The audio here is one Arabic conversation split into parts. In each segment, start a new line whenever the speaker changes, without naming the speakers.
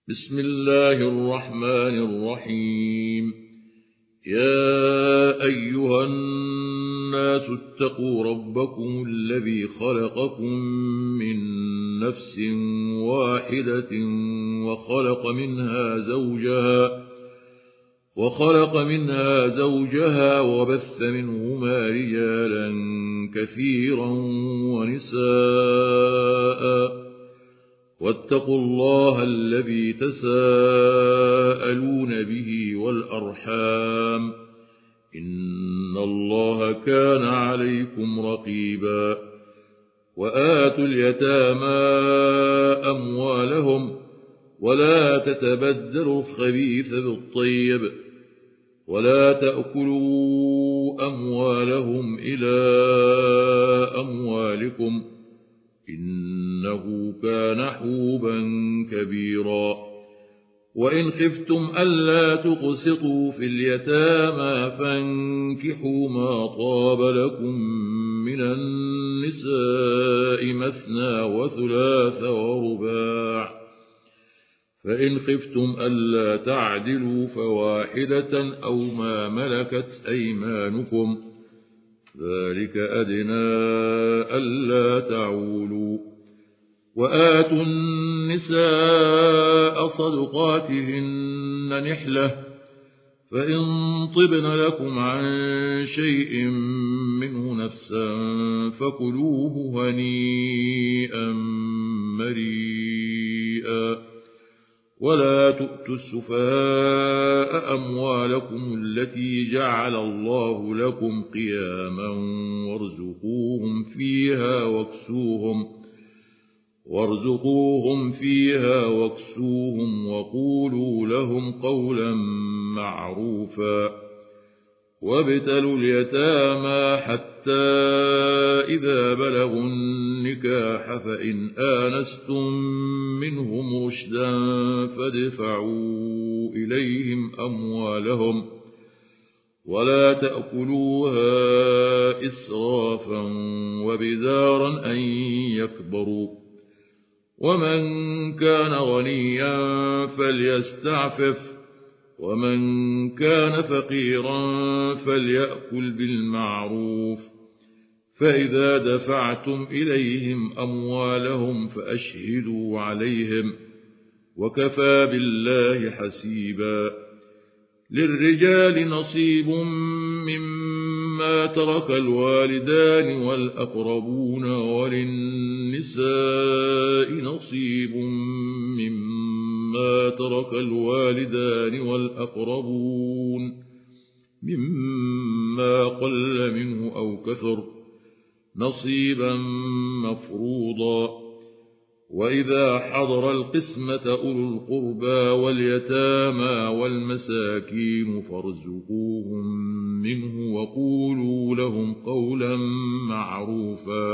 بسم الله الرحمن الرحيم. يا أيها الناس اتقوا ربكم الذي خلقكم من نفس واحدة وخلق منها زوجها وبث منهما رجالا كثيرا ونساء واتقوا الله الذي تساءلون به والأرحام إن الله كان عليكم رقيبا. وآتوا اليتامى أموالهم ولا تتبدلوا الخبيث بالطيب ولا تأكلوا أموالهم إلى أموالكم إنه كان حوبا كبيرا. وإن خفتم ألا تقسطوا في اليتامى فانكحوا ما طاب لكم من النساء مثنى وثلاث ورباع، فإن خفتم ألا تعدلوا فواحدة أو ما ملكت أيمانكم ذلك أدنى ألا تعولوا. وآتوا النساء صدقاتهن نحلة، فإن طبن لكم عن شيء منه نفسا فكلوه هنيئا مريئا. ولا تؤتوا السفهاء أموالكم التي جعل الله لكم قياما وارزقوهم فيها واكسوهم وقولوا لهم قولا معروفا. وابتلوا اليتامى حتى إذا بلغوا النكاح فإن آنستم منهم رشدا فادفعوا إليهم أموالهم ولا تأكلوها إسرافا وبدارا أن يكبروا. ومن كان غنيا فليستعفف ومن كان فقيرا فليأكل بالمعروف. فإذا دفعتم إليهم أموالهم فأشهدوا عليهم وكفى بالله حسيبا. للرجال نصيب مما ترك الوالدان والأقربون وللنساء نصيب مما ترك الوالدان والأقربون مما قل منه أو كثر نصيبا مفروضا. وإذا حضر القسمة أولو القربى واليتامى والمساكين فارزقوهم منه وقولوا لهم قولا معروفا.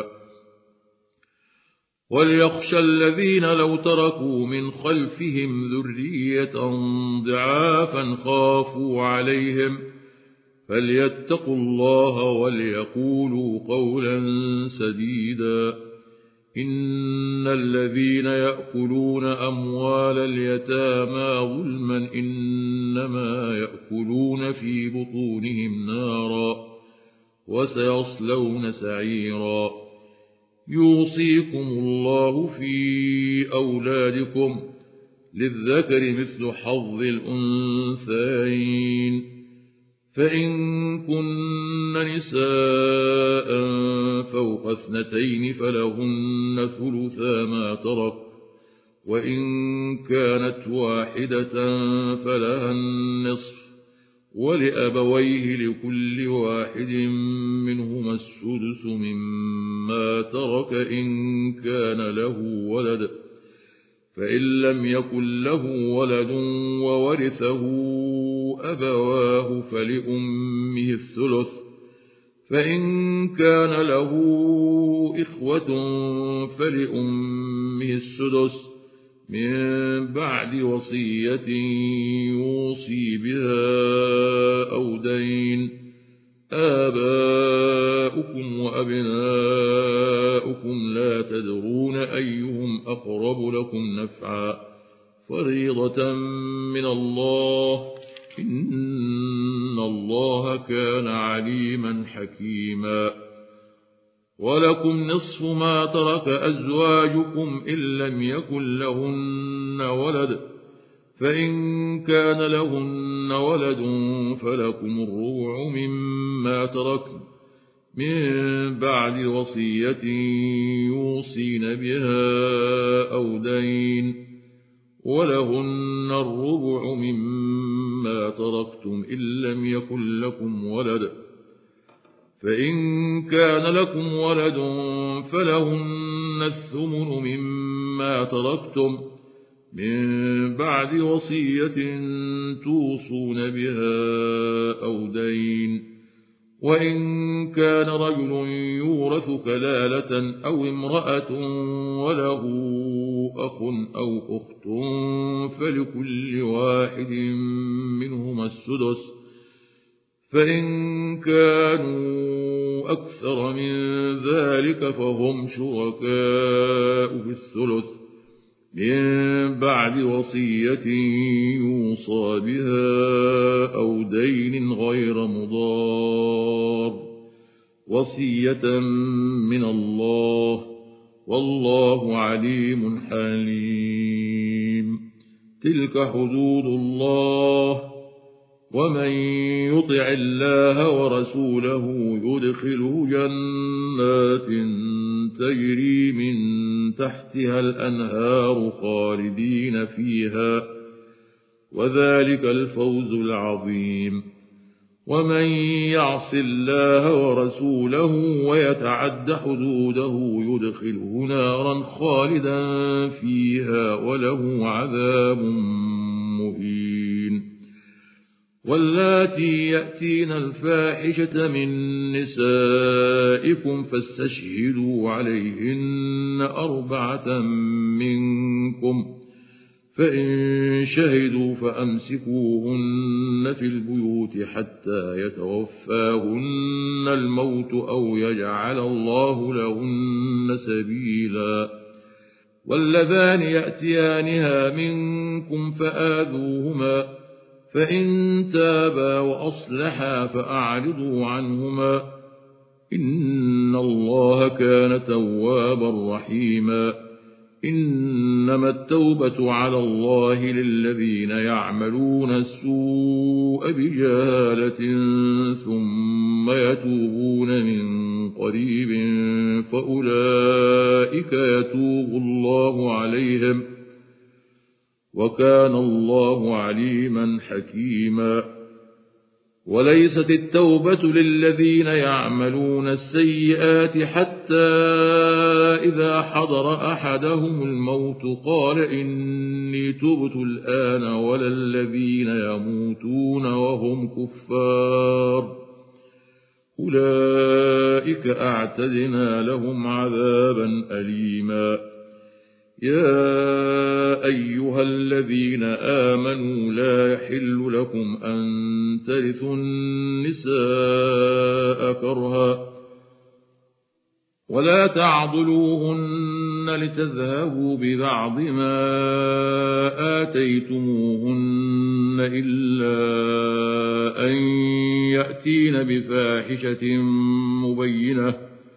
وليخشى الذين لو تركوا من خلفهم ذرية ضعافا خافوا عليهم فليتقوا الله وليقولوا قولا سديدا. إن الذين يأكلون أموال اليتامى ظلما إنما يأكلون في بطونهم نارا وسيصلون سعيرا. يوصيكم الله في أولادكم للذكر مثل حظ الأنثيين، فإن كن نساء فوق 2 فلهن ثلثا ما ترك، وإن كانت واحدة فلها النصف، ولأبويه لكل واحد منهما السدس مما ترك إن كان له ولد، فإن لم يكن له ولد وورثه أبواه فلأمه الثلث، فإن كان له إخوة فلأمه السدس من بعد وصية يوصي بها أو دين. آباؤكم وأبناؤكم لا تدرون أيهم أقرب لكم نفعا فريضة من الله إن الله كان عليما حكيما ولكم نصف ما ترك أزواجكم إن لم يكن لهن ولد فإن كان لهن ولد فلكم الربع مما تركن من بعد وصية يوصين بها أو دين ولهن الربع مما تركتم إن لم يكن لكم ولد فإن كان لكم ولد فلهن الثمن مما تركتم من بعد وصية توصون بها أو دين وإن كان رجل يورث كلالة أو امرأة وله أخ أو أخت فلكل واحد منهما السدس فإن كانوا أكثر من ذلك فهم شركاء في الثلث من بعد وصية يوصى بها أو دين غير مضار وصية من الله والله عليم حليم تلك حدود الله ومن يطع الله ورسوله يدخله جنات تجري من تحتها الأنهار خالدين فيها وذلك الفوز العظيم ومن يعص الله ورسوله ويتعد حدوده يدخله نارا خالدا فيها وله عذاب مهين واللاتي يأتين الفاحشة من نسائكم فاستشهدوا عليهن 4 منكم فإن شهدوا فأمسكوهن في البيوت حتى يتوفاهن الموت أو يجعل الله لهن سبيلا واللذان يأتيانها منكم فآذوهما فإن تابا وأصلحا فأعرضوا عنهما إن الله كان توابا رحيما إنما التوبة على الله للذين يعملون السوء بجهالة ثم يتوبون من قريب فأولئك يتوب الله عليهم وكان الله عليما حكيما وليست التوبة للذين يعملون السيئات حتى إذا حضر أحدهم الموت قال إني تبت الآن ولا الذين يموتون وهم كفار أولئك أعتدنا لهم عذابا أليما يا أيها الذين آمنوا لا يحل لكم أن ترثوا النساء كرها ولا تعضلوهن لتذهبوا ببعض ما آتيتموهن إلا أن يأتين بفاحشة مبينة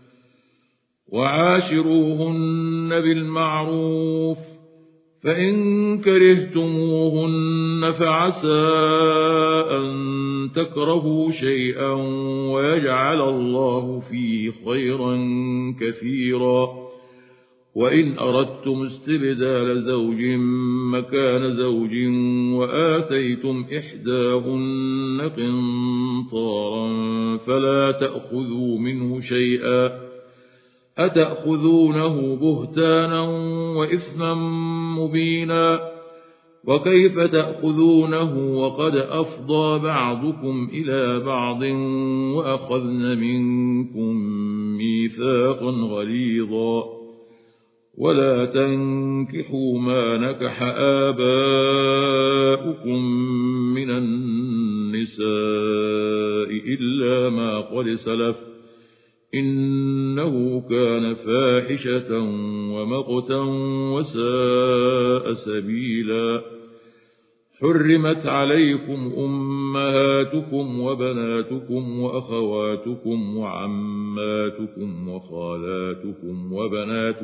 وعاشروهن بالمعروف فإن كرهتموهن فعسى أن تكرهوا شيئا ويجعل الله فيه خيرا كثيرا وإن أردتم استبدال زوج مكان زوج وآتيتم إحداهن قنطارا فلا تأخذوا منه شيئا أتأخذونه بهتانا وإثما مبينا وكيف تأخذونه وقد أفضى بعضكم إلى بعض وأخذن منكم ميثاقا غليظا ولا تنكحوا ما نكح آباؤكم من النساء إلا ما قد سلف إنه كان فاحشة ومقتا وساء سبيلا حرمت عليكم أمهاتكم وبناتكم وأخواتكم وعماتكم وخالاتكم وبنات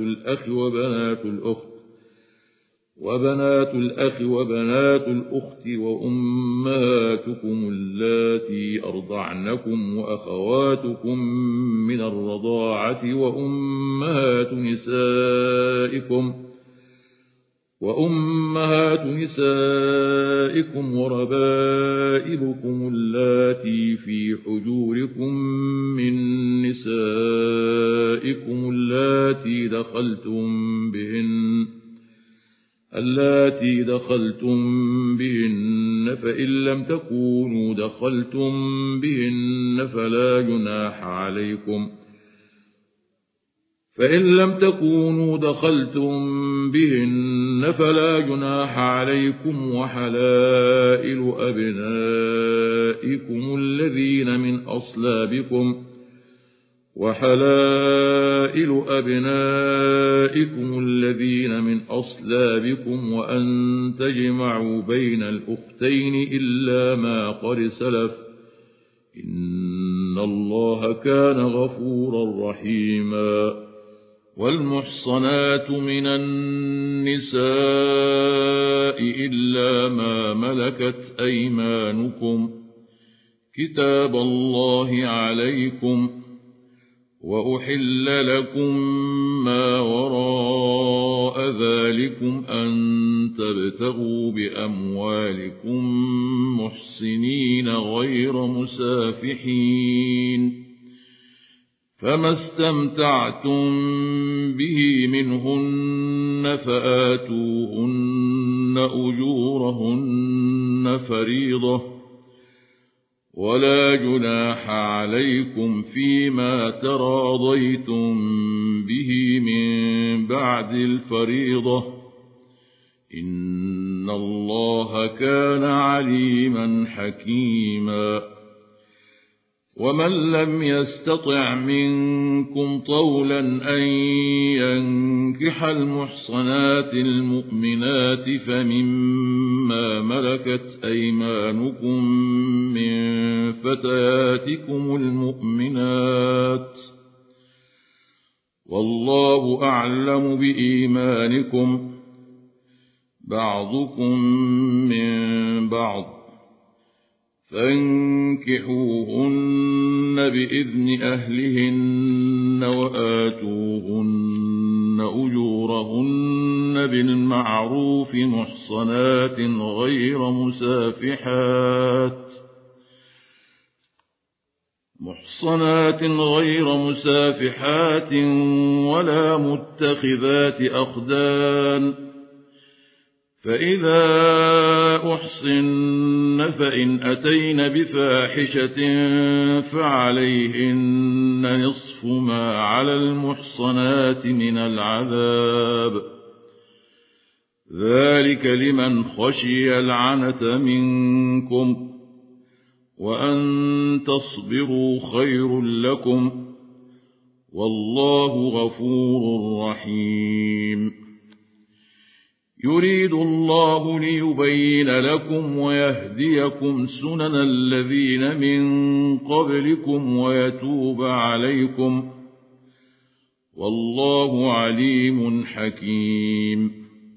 الأخ وبنات الأخت وأمهاتكم اللاتي أرضعنكم وأخواتكم من الرضاعة وأمهات نسائكم وربائبكم اللاتي في حجوركم من نسائكم اللاتي دخلتم بهن فإن لم تكونوا دخلتم بهن فلا جناح عليكم وحلائل أبنائكم الذين من أصلابكم وأن تجمعوا بين الأختين إلا ما قد سلف إن الله كان غفورا رحيما والمحصنات من النساء إلا ما ملكت أيمانكم كتاب الله عليكم وأحل لكم ما وراء ذلكم أن تبتغوا بأموالكم محسنين غير مسافحين فما استمتعتم به منهن فآتوهن أجورهن فريضة ولا جناح عليكم فيما تراضيتم به من بعد الفريضة إن الله كان عليما حكيما ومن لم يستطع منكم طولا أن ينكح المحصنات المؤمنات فمما ملكت أيمانكم من فتياتكم المؤمنات والله أعلم بإيمانكم بعضكم من بعض فانكحوهن بإذن أهلهن وآتوهن أجورهن بالمعروف محصنات غير مسافحات ولا متخذات أخدان فإذا أحصن فإن أتين بفاحشة فعليهن نصف ما على المحصنات من العذاب ذلك لمن خشي العنة منكم وأن تصبروا خير لكم والله غفور رحيم يريد الله ليبين لكم ويهديكم سنن الذين من قبلكم ويتوب عليكم والله عليم حكيم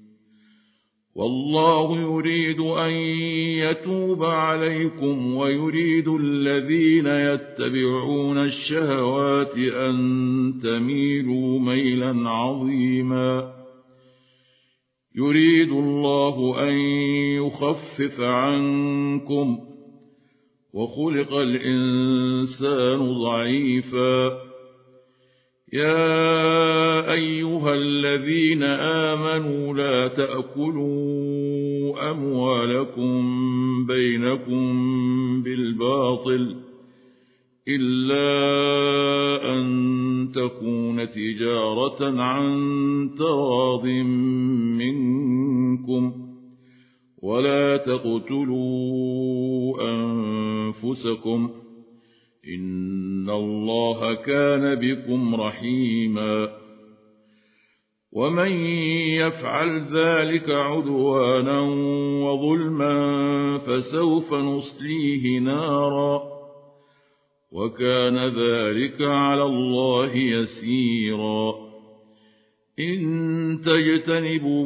والله يريد أن يتوب عليكم ويريد الذين يتبعون الشهوات أن تميلوا ميلا عظيما يريد الله أن يخفف عنكم وخلق الإنسان ضعيفا يا أيها الذين آمنوا لا تأكلوا أموالكم بينكم بالباطل إلا أن تكون تجارة عن تراض منكم ولا تقتلوا أنفسكم إن الله كان بكم رحيما ومن يفعل ذلك عدوانا وظلما فسوف نصليه نارا وكان ذلك على الله يسيرا إن تجتنبوا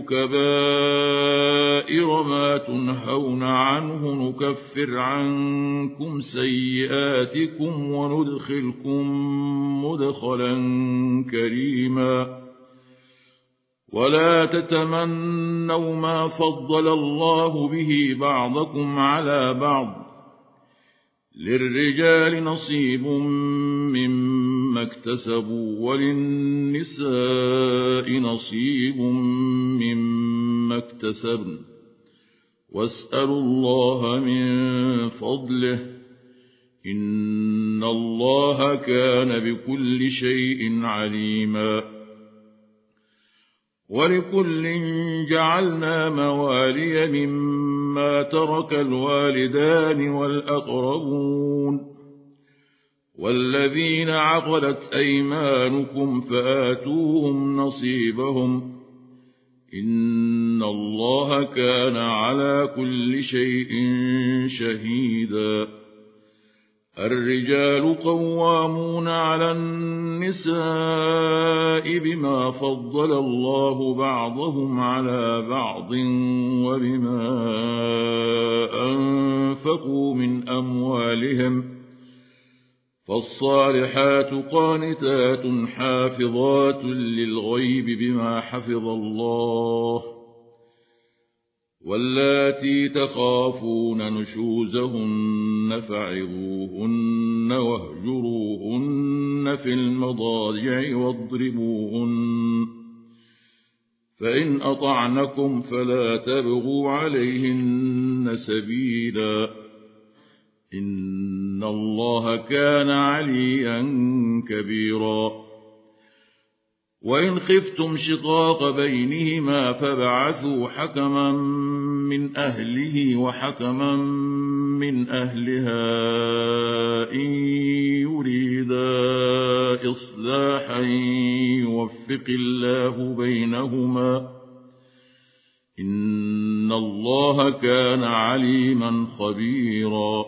كبائر ما تنهون عنه نكفر عنكم سيئاتكم وندخلكم مدخلا كريما ولا تتمنوا ما فضل الله به بعضكم على بعض للرجال نصيب مما اكتسبوا وللنساء نصيب مما اكتسبن واسألوا الله من فضله إن الله كان بكل شيء عليما ولكل جعلنا موالي مما ترك الوالدان والأقربون والذين عقدت أيمانكم فآتوهم نصيبهم إن الله كان على كل شيء شهيدا الرجال قوامون على النساء بما فضل الله بعضهم على بعض وبما أنفقوا من أموالهم فالصالحات قانتات حافظات للغيب بما حفظ الله واللاتي تخافون نشوزهن فعظوهن واهجروهن في المضاجع واضربوهن فإن أطعنكم فلا تبغوا عليهن سبيلا إن الله كان عليا كبيرا وإن خفتم شقاق بينهما فابعثوا حكما من أهله وحكما من أهلها إن يريدا إصلاحا يوفق الله بينهما إن الله كان عليما خبيرا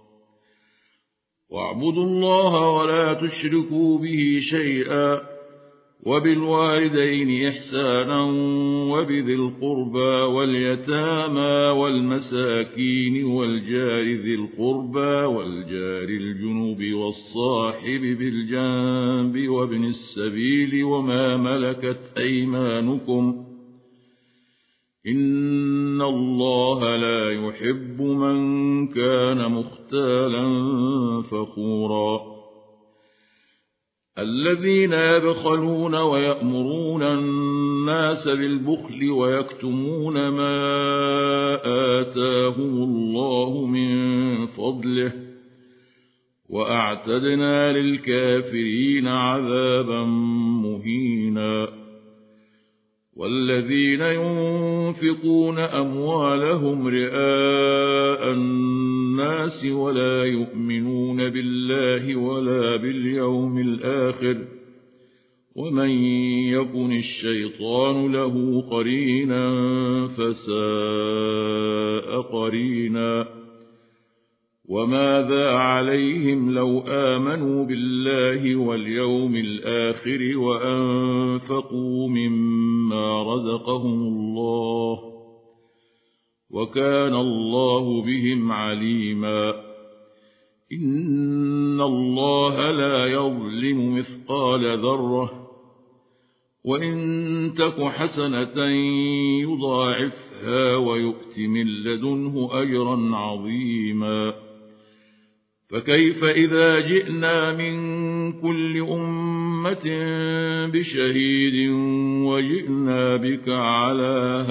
واعبدوا الله ولا تشركوا به شيئا وبالوالدين إحسانا وبذي القربى واليتامى والمساكين والجار ذي القربى والجار الجنوب والصاحب بالجنب وابن السبيل وما ملكت أيمانكم إن الله لا يحب من كان مختالا فخورا الذين يبخلون ويأمرون الناس بالبخل ويكتمون ما آتاهم الله من فضله وأعتدنا للكافرين عذابا مهينا والذين ينفقون أموالهم رئاء الناس ولا يؤمنون بالله ولا باليوم الآخر ومن يكن الشيطان له قرينا فساء قرينا وماذا عليهم لو آمنوا بالله واليوم الآخر وأنفقوا مما رزقهم الله وكان الله بهم عليما إن الله لا يظلم مثقال ذرة وإن تك حسنة يضاعفها ويؤت من لدنه أجرا عظيما فكيف إذا جئنا من كل أمة بشهيد وجئنا بك على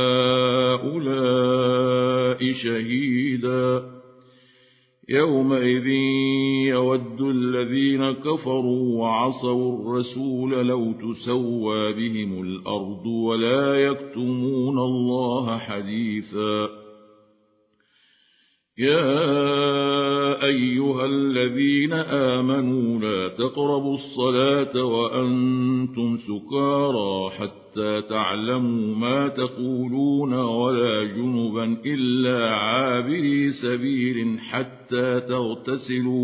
هؤلاء شهيدا يومئذ يود الذين كفروا وعصوا الرسول لو تسوى بهم الأرض ولا يكتمون الله حديثا يا أيها الذين آمنوا لا تقربوا الصلاة وأنتم سكارى حتى حتى تعلموا ما تقولون ولا جنبا إلا عابري سبيل حتى تغتسلوا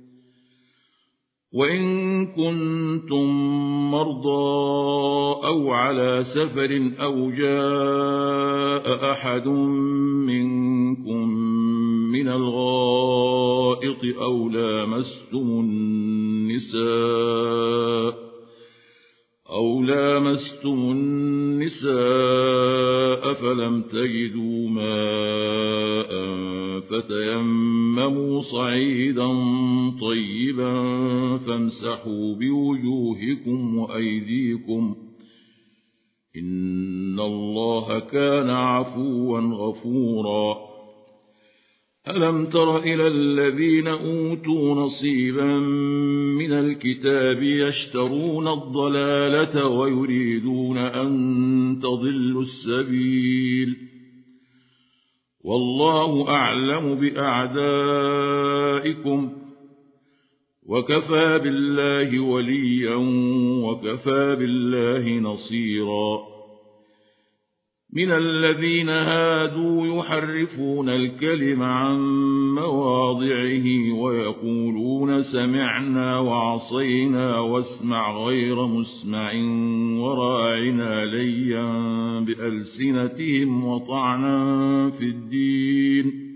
وإن كنتم مرضى أو على سفر أو جاء أحد منكم من الغائط أو لامستم النساء فلم تجدوا ماء فتيمموا صعيدا طيبا فامسحوا بوجوهكم وأيديكم إن الله كان عفوا غفورا ألم تر إلى الذين أوتوا نصيبا من الكتاب يشترون الضلالة ويريدون أن تضلوا السبيل والله أعلم بأعدائكم وكفى بالله وليا وكفى بالله نصيرا من الذين هادوا يحرفون الكلم عن مواضعه ويقولون سمعنا وعصينا واسمع غير مسمع وراعنا ليا بألسنتهم وطعنا في الدين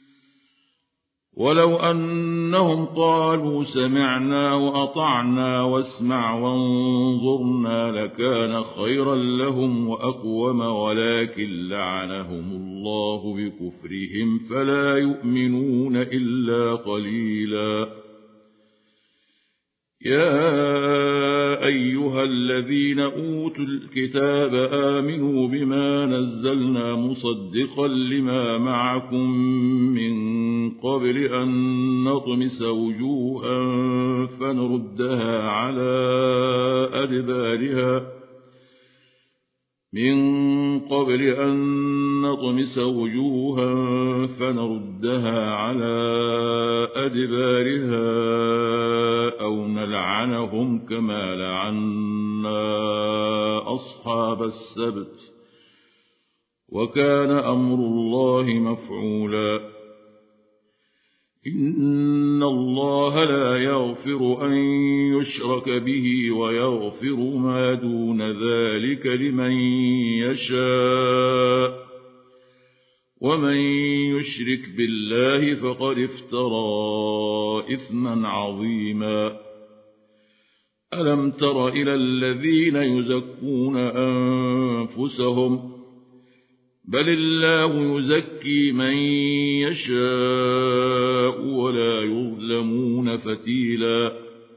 ولو أنهم قالوا سمعنا وأطعنا واسمع وانظرنا لكان خيرا لهم وأقوم ولكن لعنهم الله بكفرهم فلا يؤمنون إلا قليلا يا أيها الذين أوتوا الكتاب آمنوا بما نزلنا مصدقا لما معكم من قبل أن نطمس وجوها فنردها على أدبارها أو نلعنهم كما لعنا أصحاب السبت وكان أمر الله مفعولا إن الله لا يغفر أن يشرك به ويغفر ما دون ذلك لمن يشاء ومن يشرك بالله فقد افترى إثما عظيما ألم تر إلى الذين يزكون أنفسهم بل الله يزكي من يشاء ولا يظلمون فتيلا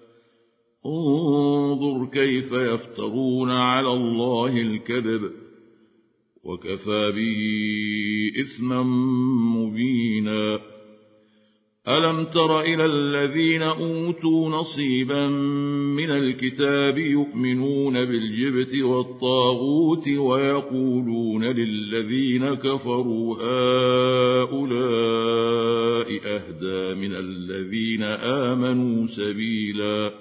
انظر كيف يفترون على الله الكذب وكفى به إثما مبينا ألم تر إلى الذين أوتوا نصيبا من الكتاب يؤمنون بالجبت والطاغوت ويقولون للذين كفروا هؤلاء أهدى من الذين آمنوا سبيلا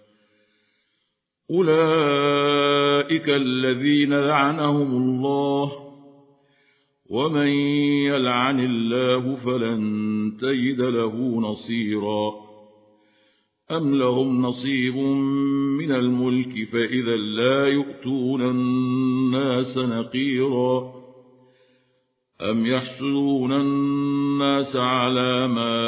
أولئك الذين لعنهم الله ومن يلعن الله فلن تجد له نصيرا أم لهم نصيب من الملك فإذا لا يؤتون الناس نقيرا أم يحسدون الناس على ما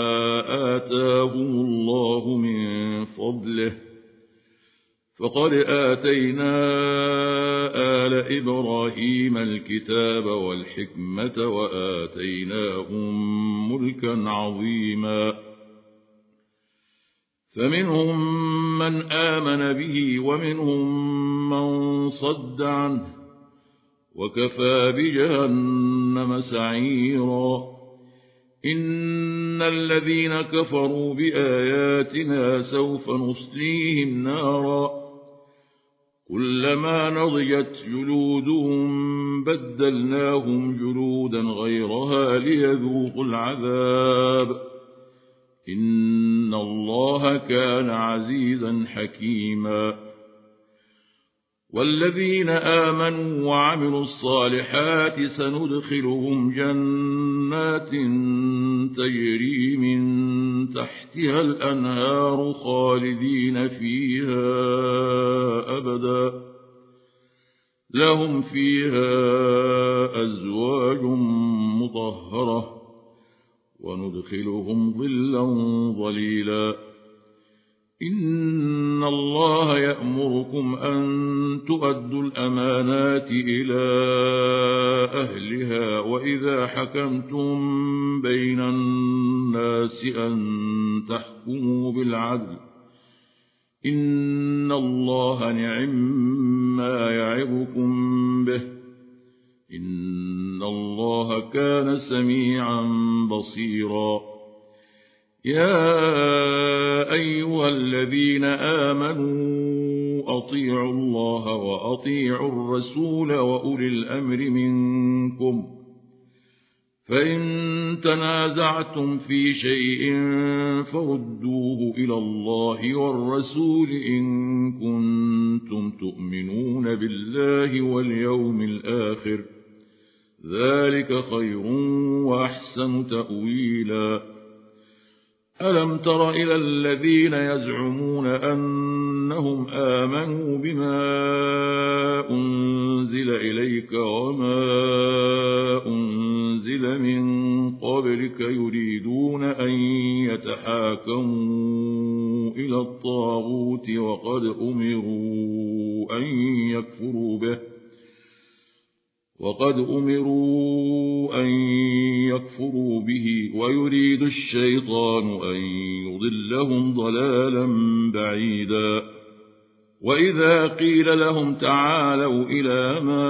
آتاهم الله من فضله فقد آتينا آل إبراهيم الكتاب والحكمة وآتيناهم ملكا عظيما فمنهم من آمن به ومنهم من صد عنه وكفى بجهنم سعيرا إن الذين كفروا بآياتنا سوف نصليهم نارا كلما نضجت جلودهم بدلناهم جلودا غيرها ليذوقوا العذاب إن الله كان عزيزا حكيما والذين آمنوا وعملوا الصالحات سندخلهم جنات تجري من تحتها الأنهار خالدين فيها أبدا لهم فيها أزواج مطهرة وندخلهم ظلا ظليلا إن الله يأمركم أن تؤدوا الأمانات إلى أهلها وإذا حكمتم بين الناس أن تحكموا بالعدل إن الله نعم يعظكم به إن الله كان سميعا بصيرا يا أيها الذين آمنوا أطيعوا الله وأطيعوا الرسول وأولي الأمر منكم فإن تنازعتم في شيء فردوه إلى الله والرسول إن كنتم تؤمنون بالله واليوم الآخر ذلك خير وأحسن تأويلا ألم تر إلى الذين يزعمون أنهم آمنوا بما أنزل إليك وما أنزل من قبلك يريدون أن يتحاكموا إلى الطاغوت وقد أمروا أن يكفروا به ويريد الشيطان أن يضلهم ضلالا بعيدا وإذا قيل لهم تعالوا إلى ما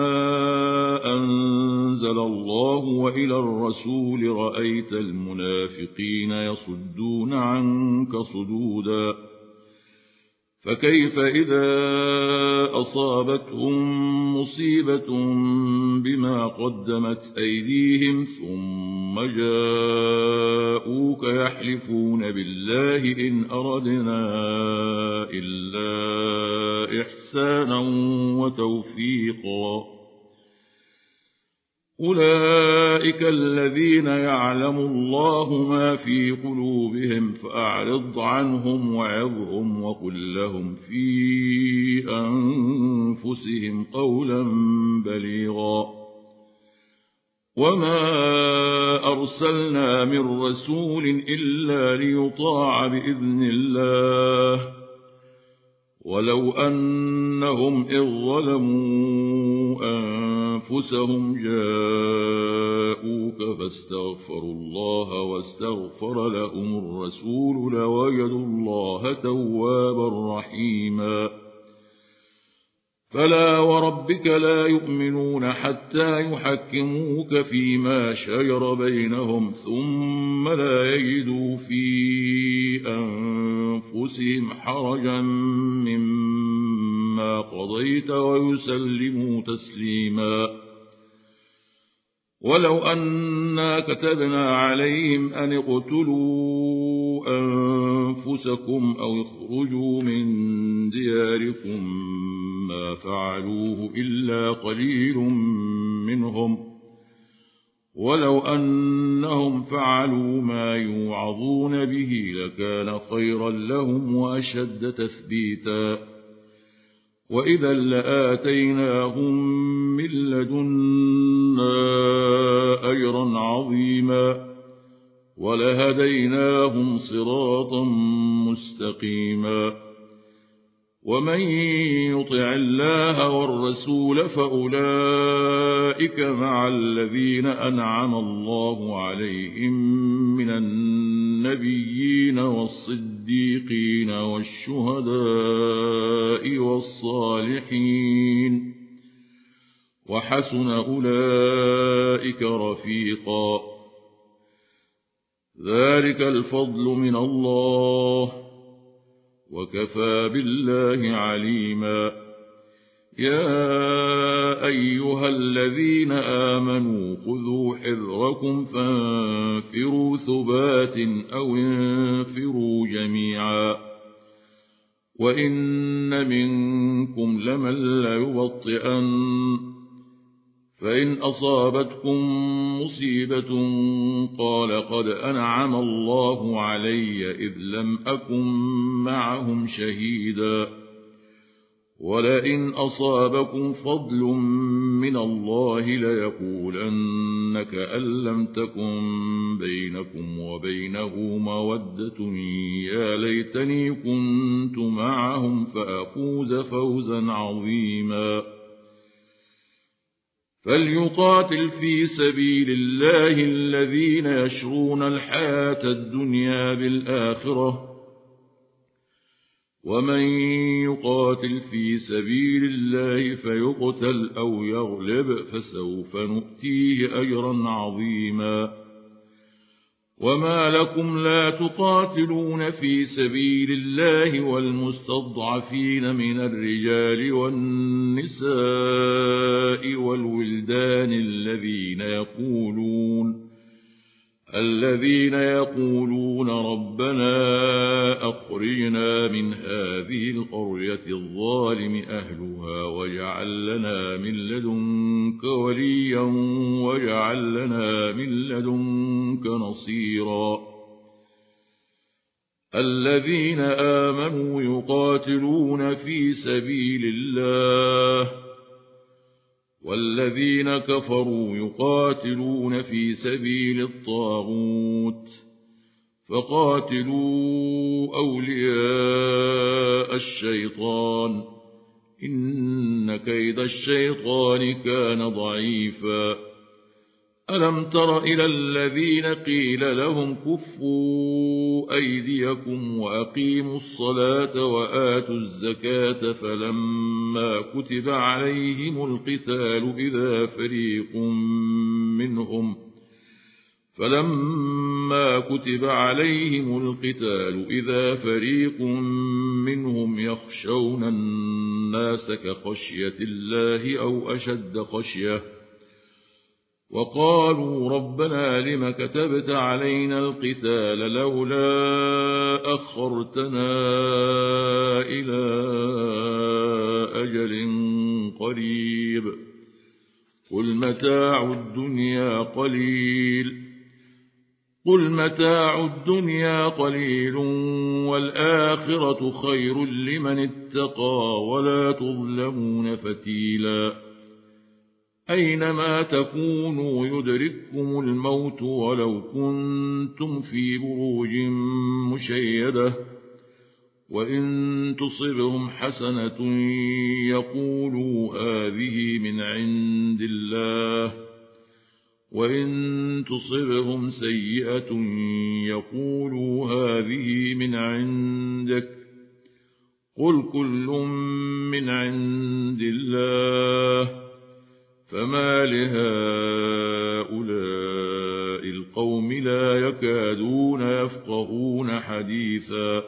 أنزل الله وإلى الرسول رأيت المنافقين يصدون عنك صدودا فكيف إذا أصابتهم مصيبة بما قدمت أيديهم ثم جاءوك يحلفون بالله إن أردنا إلا إحسانا وتوفيقا أولئك الذين يعلم الله ما في قلوبهم فأعرض عنهم وعظهم وقل لهم في أنفسهم قولا بليغا وما أرسلنا من رسول إلا ليطاع بإذن الله ولو أنهم إذ ظلموا أنفسهم جاءوك فاستغفروا الله واستغفر لهم الرسول لوجدوا الله توابا رحيما فلا وربك لا يؤمنون حتى يحكموك فيما شجر بينهم ثم لا يجدوا في أنفسهم حرجا مما قضيت ويسلموا تسليما ولو أنا كتبنا عليهم أن اقتلوا أنفسكم أو اخرجوا من دياركم ما فعلوه إلا قليل منهم ولو أنهم فعلوا ما يوعظون به لكان خيرا لهم وأشد تثبيتا وإذا لآتيناهم من لدنا أجرا عظيما ولهديناهم صراطا مستقيما ومن يطع الله والرسول فأولئك مع الذين أنعم الله عليهم من النبيين والصديقين والشهداء والصالحين وحسن أولئك رفيقا ذلك الفضل من الله وكفى بالله عليما يا أيها الذين آمنوا خذوا حذركم فانفروا ثبات أو انفروا جميعا وإن منكم لمن ليبطئن فإن أصابتكم مصيبة قال قد أنعم الله علي إذ لم أكن معهم شهيدا ولئن أصابكم فضل من الله ليقولن كأن لم تكن بينكم وبينه مودة يا ليتني كنت معهم فأفوز فوزا عظيما فليقاتل في سبيل الله الذين يشرون الحياة الدنيا بالآخرة ومن يقاتل في سبيل الله فيقتل أو يغلب فسوف نؤتيه أجرا عظيما وما لكم لا تقاتلون في سبيل الله والمستضعفين من الرجال والنساء والولدان الذين يقولون ربنا أخرجنا من هذه القرية الظالم أهلها واجعل لنا من لدنك وليا واجعل لنا من لدنك نصيرا الذين آمنوا يقاتلون في سبيل الله والذين كفروا يقاتلون في سبيل الطاغوت فقاتلوا أولياء الشيطان إن كيد الشيطان كان ضعيفا ألم تر إلى الذين قيل لهم كفوا أيديكم وأقيموا الصلاة وآتوا الزكاة فلما كتب عليهم القتال إذا فريق منهم يخشون الناس كخشية الله أو أشد خشية وقالوا ربنا لم كتبت علينا القتال لولا أخرتنا إلى أجل قريب قل متاع الدنيا قليل والآخرة خير لمن اتقى ولا تظلمون فتيلا أينما تكونوا يدرككم الموت ولو كنتم في بروج مشيدة وإن تصبهم حسنة يقولوا هذه من عند الله وإن تصبهم سيئة يقولوا هذه من عندك قل كل من عند الله فما لهؤلاء القوم لا يكادون يفقهون حديثا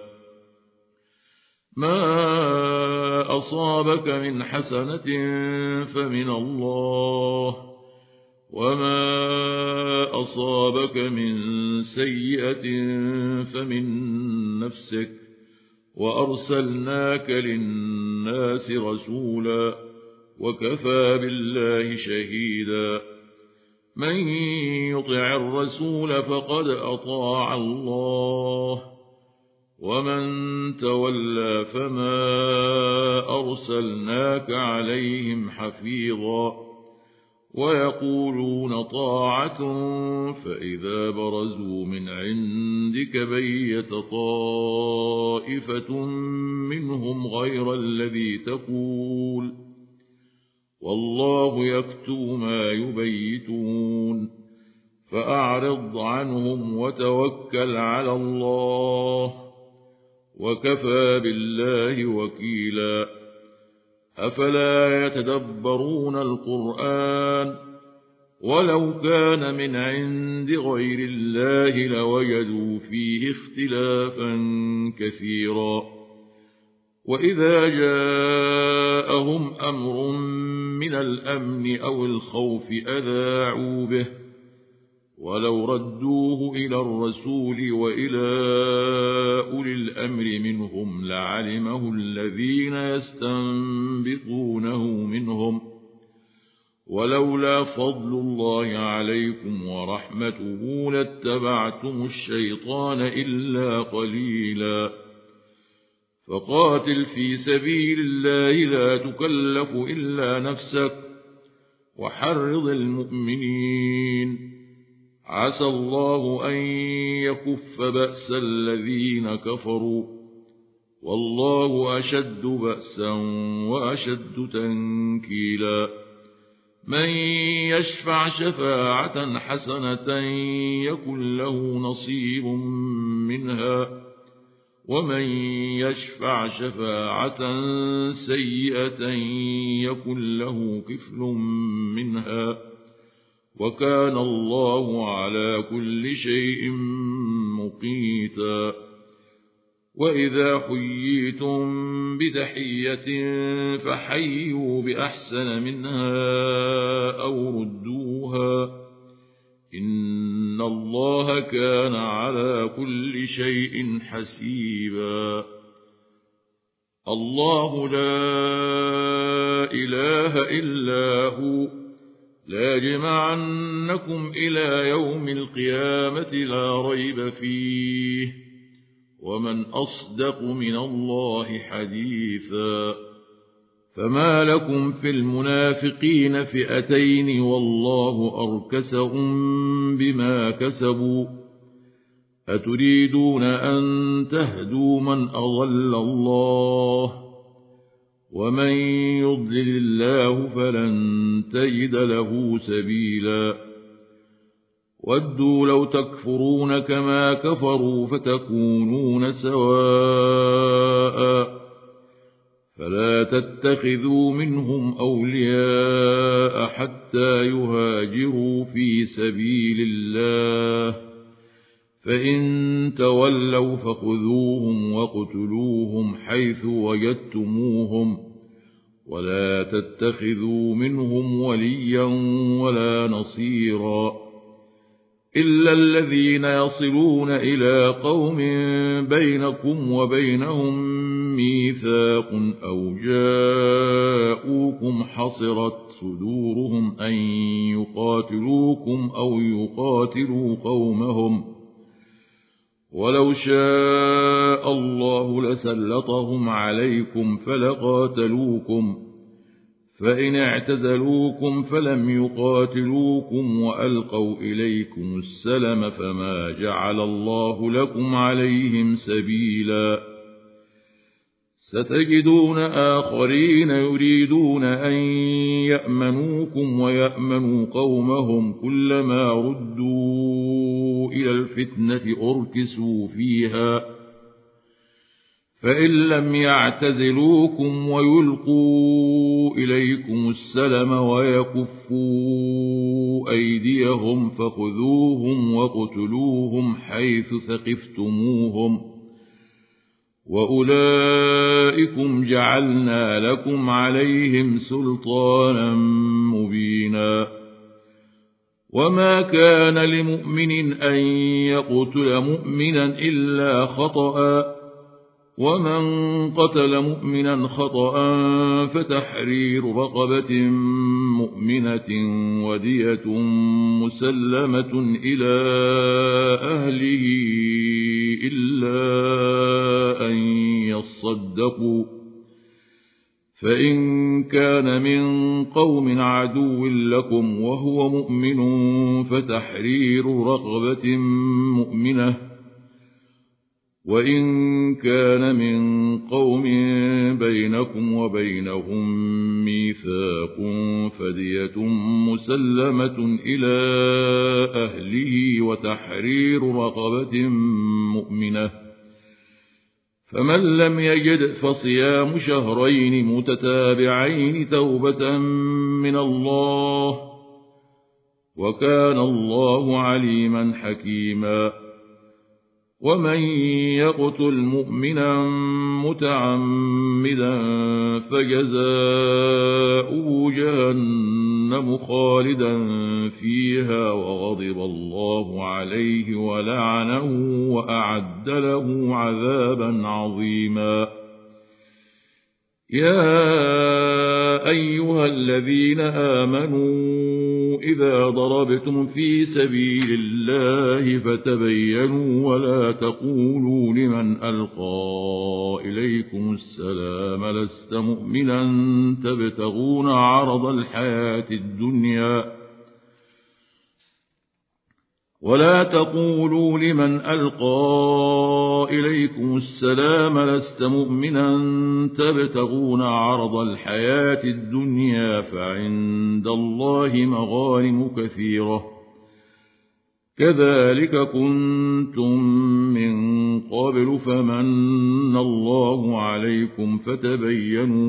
ما أصابك من حسنة فمن الله وما أصابك من سيئة فمن نفسك وأرسلناك للناس رسولا وكفى بالله شهيدا من يطع الرسول فقد أطاع الله ومن تولى فما أرسلناك عليهم حفيظا ويقولون طاعة فإذا برزوا من عندك بيت طائفة منهم غير الذي تقول والله يكتب ما يبيتون فأعرض عنهم وتوكل على الله وكفى بالله وكيلا أفلا يتدبرون القرآن ولو كان من عند غير الله لوجدوا فيه اختلافا كثيرا وإذا جاءهم أمر من الأمن أو الخوف أذاعوا به ولو ردوه إلى الرسول وإلى أولي الأمر منهم لعلمه الذين يستنبطونه منهم، ولولا فضل الله عليكم ورحمته لاتبعتم الشيطان إلا قليلا. فقاتل في سبيل الله لا تكلف إلا نفسك وحرض المؤمنين، عسى الله أن يكف بأس الذين كفروا، والله أشد بأسا وأشد تنكيلا. من يشفع شفاعة حسنة يكن له نصيب منها، ومن يشفع شفاعة سيئة يكن له كفل منها، وكان الله على كل شيء مقيتا. وإذا حييتم بتحية فحيوا بأحسن منها أو ردوها، إن الله كان على كل شيء حسيبا. الله لا إله إلا هو ليجمعنكم إلى يوم القيامة لا ريب فيه، ومن أصدق من الله حديثا. فما لكم في المنافقين فئتين والله أركسهم بما كسبوا، أتريدون أن تهدوا من أضل الله، ومن يضلل الله فلن تجد له سبيلا. ودوا لو تكفرون كما كفروا فتكونون سواء، فلا تتخذوا منهم أولياء حتى يهاجروا في سبيل الله، فإن تولوا فخذوهم وقتلوهم حيث وجدتموهم، ولا تتخذوا منهم وليا ولا نصيرا، إلا الذين يصلون إلى قوم بينكم وبينهم ميثاق أو جاءوكم حصرت صدورهم أن يقاتلوكم أو يقاتلوا قومهم، ولو شاء الله لسلطهم عليكم فلقاتلوكم، فإن اعتزلوكم فلم يقاتلوكم وألقوا إليكم السلم فما جعل الله لكم عليهم سبيلا. ستجدون آخرين يريدون أن يأمنوكم ويأمنوا قومهم، كلما ردوا إلى الفتنة أركسوا فيها، فإن لم يعتزلوكم ويلقوا إليكم السلم ويكفوا أيديهم فخذوهم وقتلوهم حيث ثقفتموهم، وأولئكم جعلنا لكم عليهم سلطانا مبينا. وما كان لمؤمن أن يقتل مؤمنا إلا خطأ، ومن قتل مؤمنا خطأ فتحرير رقبة مؤمنة ودية مسلمة إلى أهله إلا أن يصدقوا، فإن كان من قوم عدو لكم وهو مؤمن فتحرير رقبة مؤمنة، وإن كان من قوم بينكم وبينهم ميثاق فدية مسلمة إلى أهله وتحرير رقبة مؤمنة، فمن لم يجد فصيام شهرين متتابعين توبة من الله، وكان الله عليما حكيما. ومن يقتل مؤمنا متعمدا فجزاؤه جهنم خالدا فيها وغضب الله عليه ولعنه وأعد له عذابا عظيما. يا أيها الذين آمنوا إذا ضربتم في سبيل الله فتبينوا ولا تقولوا لمن ألقى إليكم السلام لست مؤمنا تبتغون عرض الحياة الدنيا ولا تقولوا لمن ألقى إليكم السلام لست مؤمنا تبتغون عرض الحياة الدنيا فعند الله مغانم كثيرة كذلك كنتم من قبل فمن الله عليكم فتبينوا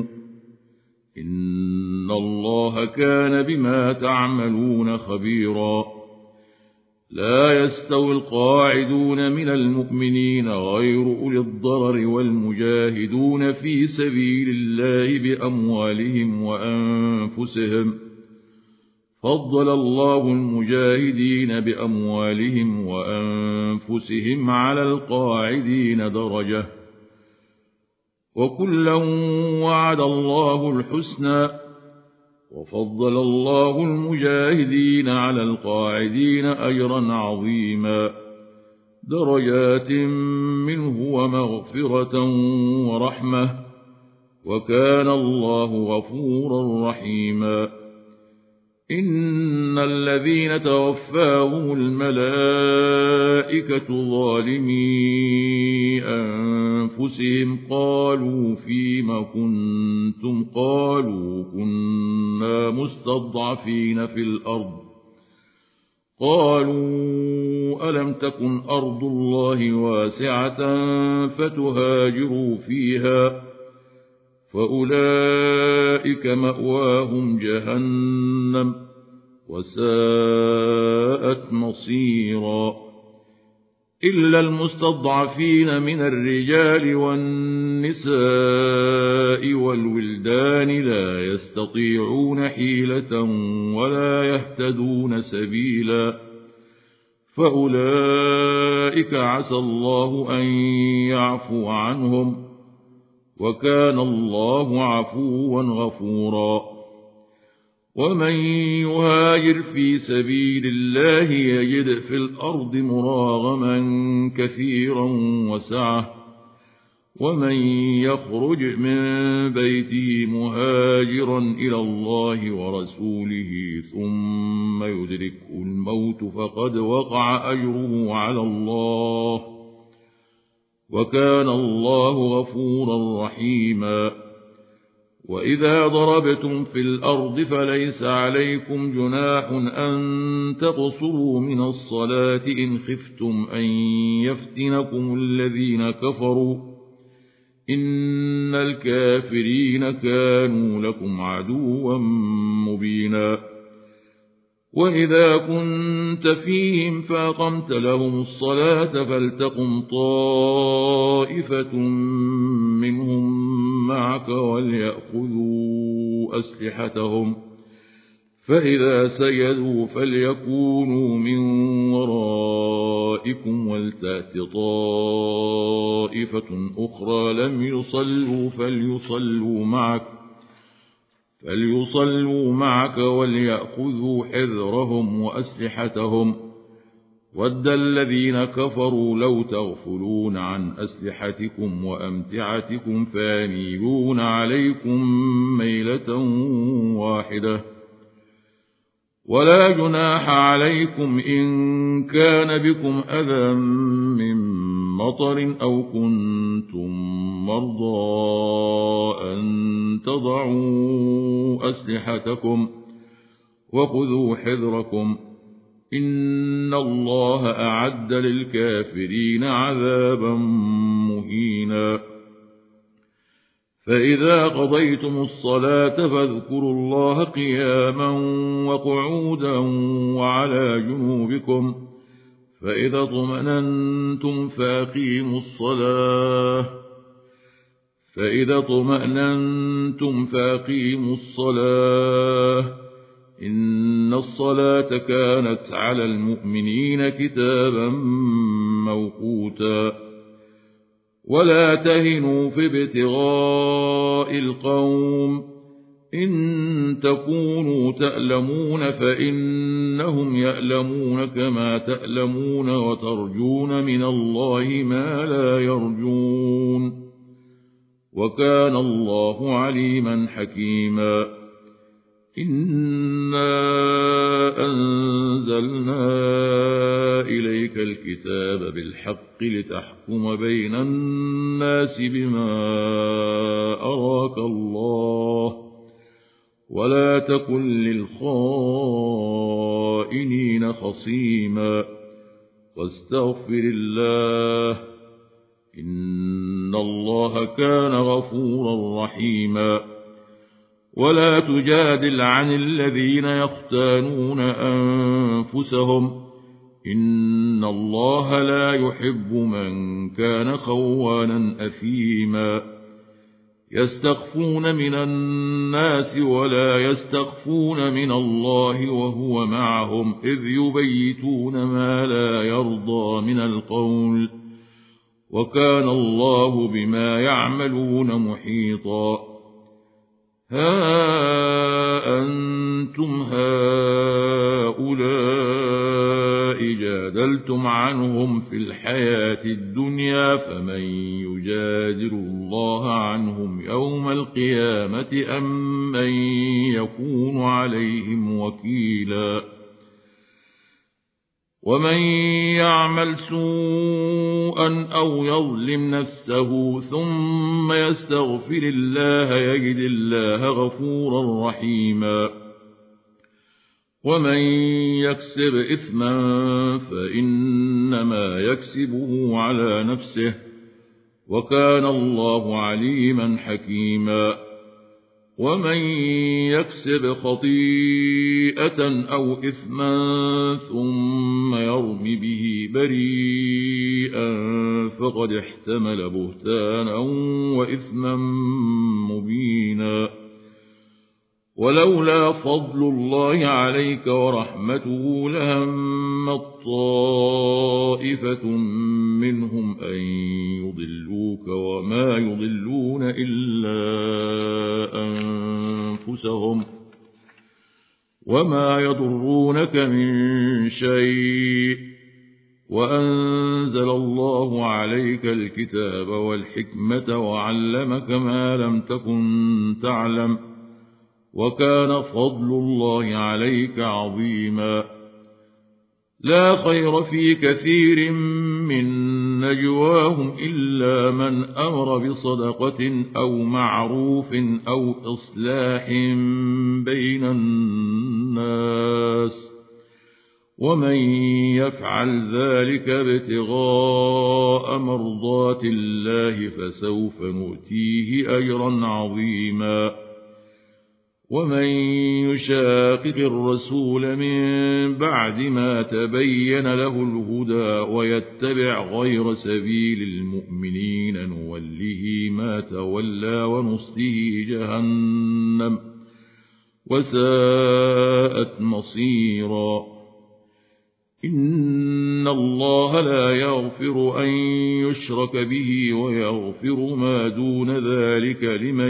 إن الله كان بما تعملون خبيرا. لا يستوي القاعدون من المؤمنين غير أولي الضرر والمجاهدون في سبيل الله بأموالهم وأنفسهم فضل الله المجاهدين بأموالهم وأنفسهم على القاعدين درجة وكلا وعد الله الحسنى وفضل الله المجاهدين على القاعدين أجرا عظيما درجات منه ومغفرة ورحمة وكان الله غفورا رحيما. إن الذين توفاهم الملائكة ظالمي أنفسهم قالوا فيم كنتم قالوا كنا مستضعفين في الأرض قالوا ألم تكن أرض الله واسعة فتهاجروا فيها فأولئك مأواهم جهنم وساءت مصيرا. إلا المستضعفين من الرجال والنساء والولدان لا يستطيعون حيلة ولا يهتدون سبيلا فأولئك عسى الله أن يعفو عنهم وكان الله عفوا غفورا. ومن يهاجر في سبيل الله يجد في الأرض مراغما كثيرا وسعة ومن يخرج من بيته مهاجرا إلى الله ورسوله ثم يدركه الموت فقد وقع أجره على الله وكان الله غفورا رحيما. وإذا ضربتم في الأرض فليس عليكم جناح أن تقصروا من الصلاة إن خفتم أن يفتنكم الذين كفروا إن الكافرين كانوا لكم عدوا مبينا. وإذا كنت فيهم فأقمت لهم الصلاة فلتقم طائفة منهم معك وليأخذوا أسلحتهم فإذا سجدوا فليكونوا من ورائكم ولتأت طائفة أخرى لم يصلوا فليصلوا معك وليأخذوا حذرهم وأسلحتهم ود الذين كفروا لو تغفلون عن أسلحتكم وأمتعتكم فيميلون عليكم ميلة واحدة ولا جناح عليكم إن كان بكم أذى من مطر أو كنتم مرضى أن تضعوا أسلحتكم وخذوا حذركم إن الله أعد للكافرين عذابا مهينا. فإذا قضيتم الصلاة فاذكروا الله قياما وقعودا وعلى جنوبكم فإذا اطمأننتم فأقيموا الصلاة إن الصلاة كانت على المؤمنين كتابا موقوتا ولا تهنوا في ابتغاء القوم إن تكونوا تألمون فإنهم يألمون كما تألمون وترجون من الله ما لا يرجون وكان الله عليما حكيما إنا أنزلنا إليك الكتاب بالحق لتحكم بين الناس بما أراك الله ولا تكن للخائنين خصيما واستغفر الله إن الله كان غفورا رحيما ولا تجادل عن الذين يختانون أنفسهم إن الله لا يحب من كان خوانا أثيما يستخفون من الناس ولا يستخفون من الله وهو معهم إذ يبيتون ما لا يرضى من القول وكان الله بما يعملون محيطا ها أنتم هؤلاء جادلتم عنهم في الحياة الدنيا فمن يجادل الله عنهم يوم القيامة أم من يكون عليهم وكيلا ومن يعمل سوءا أو يظلم نفسه ثم يستغفر الله يجد الله غفورا رحيما ومن يكسب إثما فإنما يكسبه على نفسه وكان الله عليما حكيما ومن يكسب خطيئة أو إثما ثم يرم به بريئا فقد احتمل بهتانا وإثما مبينا ولولا فضل الله عليك ورحمته لهم طائفة منهم أن يضلوك وما يضلون إلا أنفسهم وما يضرونك من شيء وأنزل الله عليك الكتاب والحكمة وعلمك ما لم تكن تعلم وكان فضل الله عليك عظيما لا خير في كثير من نجواهم إلا من أمر بصدقة أو معروف أو إصلاح بين الناس ومن يفعل ذلك ابتغاء مرضات الله فسوف نؤتيه أجرا عظيما ومن يشاقق الرسول من بعد ما تبين له الهدى ويتبع غير سبيل المؤمنين نوله ما تولى ونصله جهنم وساءت مصيرا إن الله لا يغفر أن يشرك به ويغفر ما دون ذلك لمن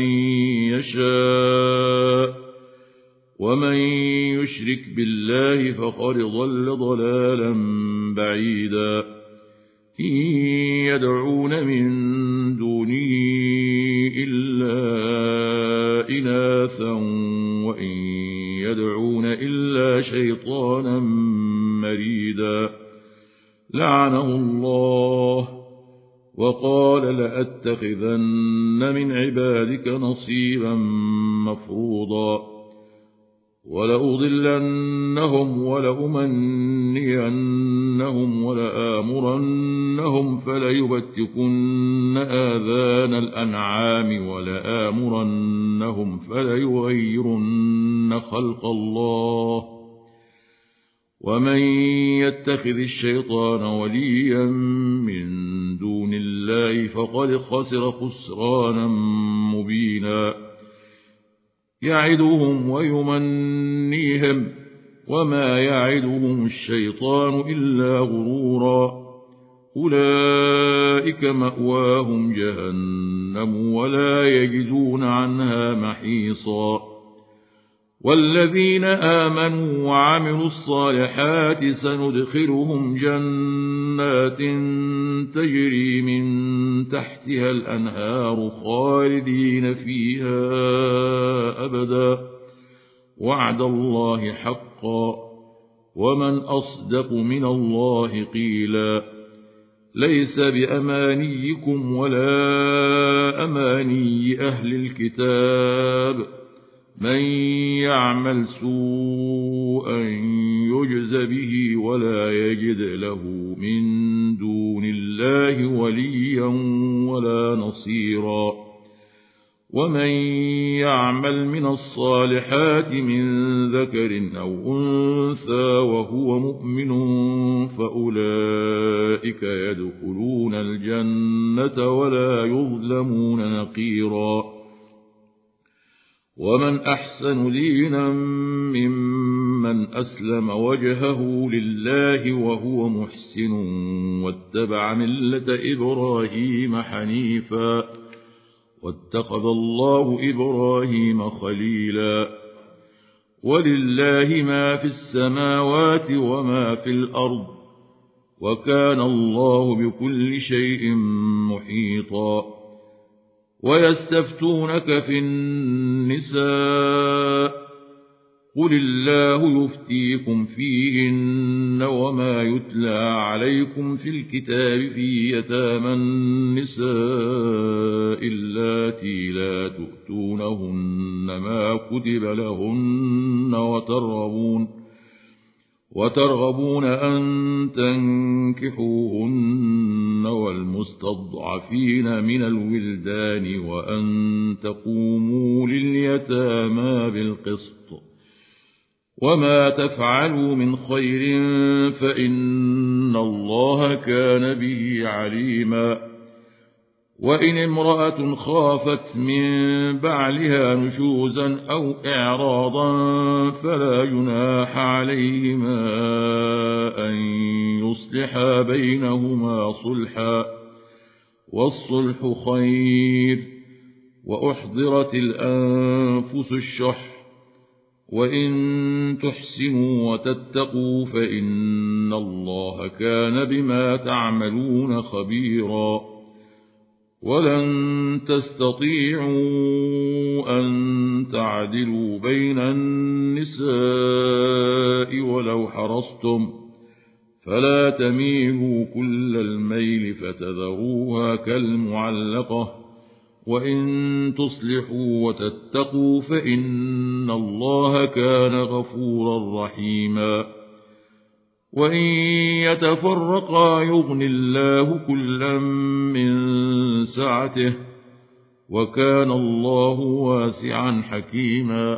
يشاء ومن يشرك بالله فقد ضل ضلالا بعيدا إن يدعون من دونه إلا إناثا وإن يدعون إلا شيطانا مريدا لعنه الله وقال لأتخذن من عبادك نصيبا مفروضا ولأضلنهم ولأمنينهم ولآمرنهم فليبتكن آذان الأنعام ولآمرنهم فليغيرن خلق الله ومن يتخذ الشيطان وليا من دون الله فقد خسر خسرانا مبينا يعدهم ويمنيهم وما يعدهم الشيطان إلا غرورا أولئك مأواهم جهنم ولا يجدون عنها محيصا والذين آمنوا وعملوا الصالحات سندخلهم جنات تجري من تحتها الأنهار خالدين فيها أبدا وعد الله حقا ومن أصدق من الله قيلا ليس بأمانيكم ولا أماني أهل الكتاب من يعمل سوءا يجز به ولا يجد له من دون الله وليا ولا نصيرا ومن يعمل من الصالحات من ذكر أو أنثى وهو مؤمن فأولئك يدخلون الجنة ولا يظلمون نقيرا ومن أحسن دينا ممن أسلم وجهه لله وهو محسن واتبع ملة إبراهيم حنيفا واتخذ الله إبراهيم خليلا ولله ما في السماوات وما في الأرض وكان الله بكل شيء محيطا ويستفتونك في النساء قل الله يفتيكم فيهن وما يتلى عليكم في الكتاب في يتامى النساء اللاتي لا تؤتونهن ما كتب لهن وترغبون أن تنكحوهن والمستضعفين من الولدان وأن تقوموا لليتامى بالقسط وما تفعلوا من خير فإن الله كان به عليما وإن امرأة خافت من بعلها نشوزا أو إعراضا فلا جناح عليهما أن يصلحا بينهما صلحا والصلح خير وأحضرت الأنفس الشح وإن تحسنوا وتتقوا فإن الله كان بما تعملون خبيرا ولن تستطيعوا أن تعدلوا بين النساء ولو حرصتم فلا تميلوا كل الميل فتذروها كالمعلقة وإن تصلحوا وتتقوا فإن الله كان غفورا رحيما وإن يتفرقا يغن الله كلا من سعته وكان الله واسعا حكيما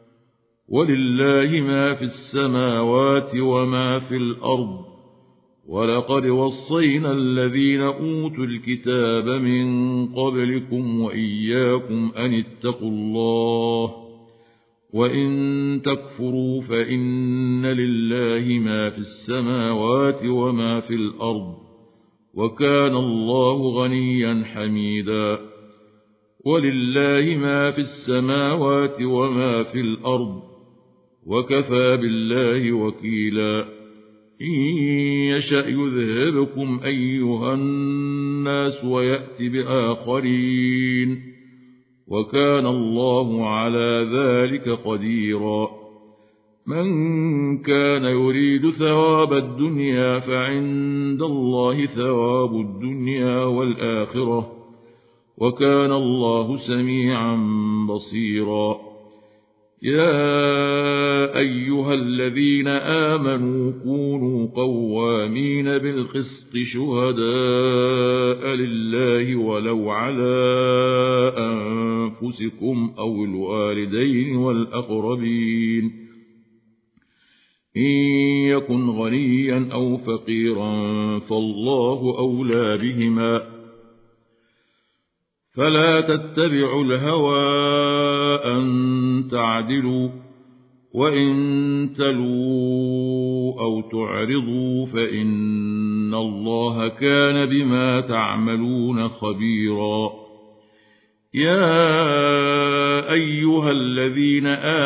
ولله ما في السماوات وما في الأرض ولقد وصينا الذين أوتوا الكتاب من قبلكم وإياكم أن اتقوا الله وإن تكفروا فإن لله ما في السماوات وما في الأرض وكان الله غنيا حميدا ولله ما في السماوات وما في الأرض وكفى بالله وكيلا إن يشأ يذهبكم أيها الناس ويأتي بآخرين وكان الله على ذلك قديرا من كان يريد ثواب الدنيا فعند الله ثواب الدنيا والآخرة وكان الله سميعا بصيرا يا أيها الذين آمنوا كونوا قوامين بالقسط شهداء لله ولو على أنفسكم أو الوالدين والأقربين إن يكن غنيا أو فقيرا فالله أولى بهما، فلا تتبعوا الهوى أن تعدلوا، وإن تلوا أو تعرضوا فإن الله كان بما تعملون خبيرا. يا أيها الذين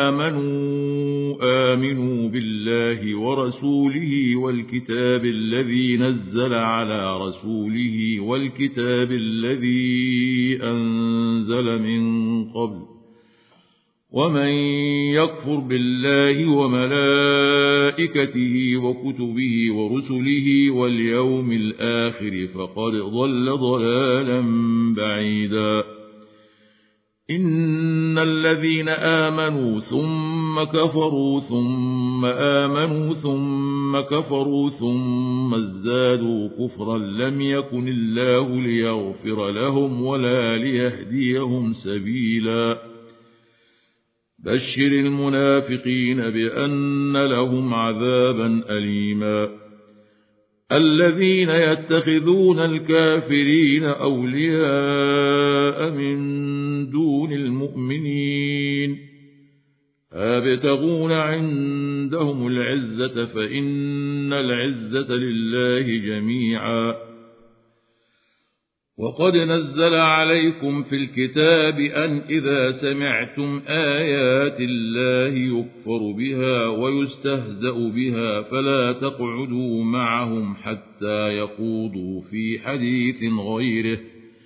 آمنوا بالله ورسوله والكتاب الذي نزل على رسوله والكتاب الذي أنزل من قبل، ومن يكفر بالله وملائكته وكتبه ورسله واليوم الآخر فقد ضل ضلالا بعيدا. إن الذين آمنوا ثم كفروا ثم آمنوا ثم كفروا ثم ازدادوا كفرا لم يكن الله ليغفر لهم ولا ليهديهم سبيلا. بشر المنافقين بأن لهم عذابا أليما. الذين يتخذون الكافرين أولياء من دون المؤمنين أبتغون عندهم العزة فإن العزة لله جميعا. وقد نزل عليكم في الكتاب أن إذا سمعتم آيات الله يكفر بها ويستهزأ بها فلا تقعدوا معهم حتى يخوضوا في حديث غيره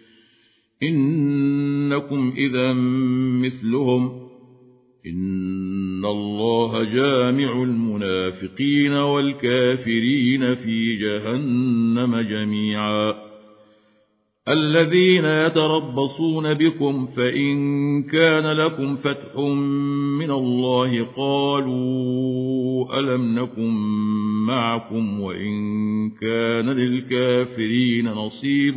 إنكم إذا مثلهم إن الله جامع المنافقين والكافرين في جهنم جميعا. الذين يتربصون بكم فإن كان لكم فتح من الله قالوا ألم نكن معكم وإن كان للكافرين نصيب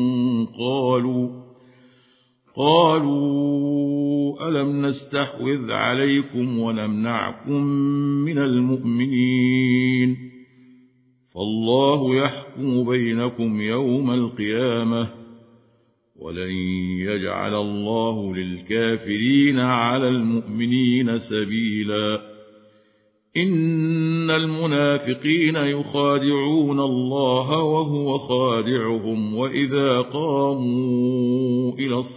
قالوا ألم نستحوذ عليكم ونمنعكم من المؤمنين فالله يحكم بينكم يوم القيامة ولن يجعل الله للكافرين على المؤمنين سبيلا. إن المنافقين يخادعون الله وهو خادعهم وإذا قاموا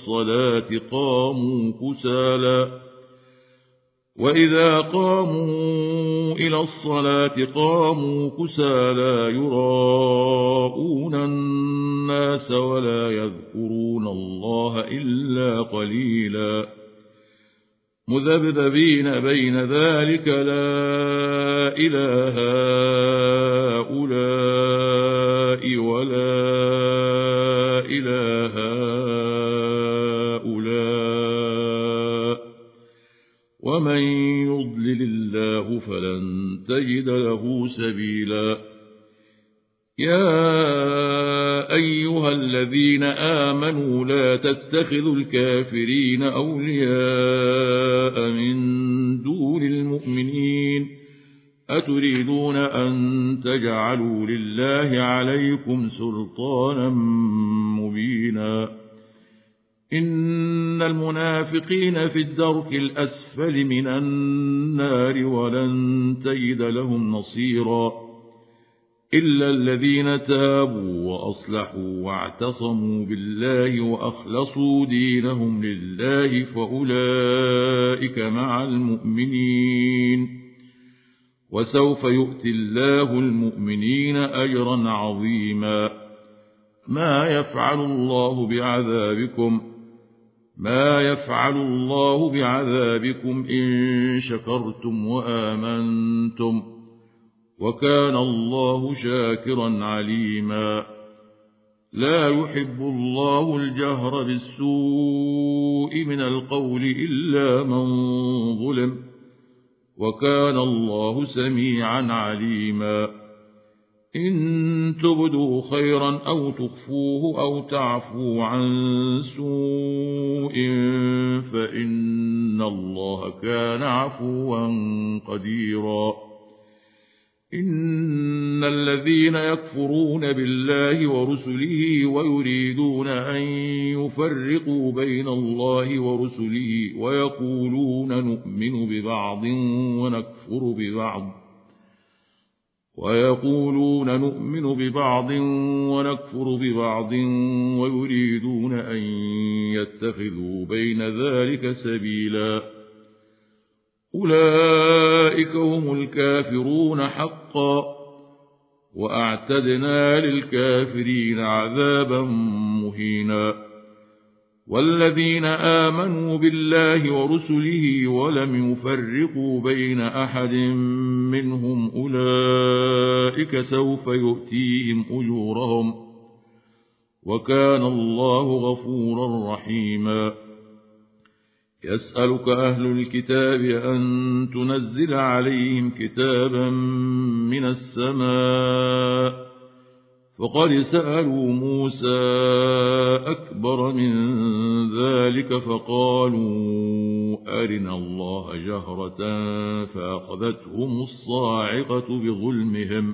إلى الصلاة قاموا كسالى يراءون الناس ولا يذكرون الله إلا قليلا. مذبذبين بين ذلك لا إله هؤلاء ولا إله هؤلاء ومن يضلل الله فلن تجد له سبيلا. يا أيها الذين آمنوا لا تتخذوا الكافرين أولياء من دون المؤمنين أتريدون أن تجعلوا لله عليكم سلطانا مبينا. إن المنافقين في الدرك الأسفل من النار ولن تجد لهم نصيرا إلا الذين تابوا وأصلحوا واعتصموا بالله وأخلصوا دينهم لله فأولئك مع المؤمنين وسوف يؤتي الله المؤمنين أجرا عظيما. ما يفعل الله بعذابكم إن شكرتم وآمنتم وكان الله شاكرا عليما. لا يحب الله الجهر بالسوء من القول إلا من ظلم وكان الله سميعا عليما. إن تبدوا خيرا أو تخفوه أو تعفوا عن سوء فإن الله كان عفوا قديرا. إن الذين يكفرون بالله ورسله ويريدون أن يفرقوا بين الله ورسله ويقولون نؤمن ببعض ونكفر ببعض ويريدون أن يتخذوا بين ذلك سبيلا أولئك هم الكافرون حقا وأعتدنا للكافرين عذابا مهينا والذين آمنوا بالله ورسله ولم يفرقوا بين أحد منهم أولئك سوف يؤتيهم أجورهم وكان الله غفورا رحيما يسألك أهل الكتاب أن تنزل عليهم كتابا من السماء فقد سألوا موسى أكبر من ذلك فقالوا أرنا الله جهرة فأخذتهم الصاعقة بظلمهم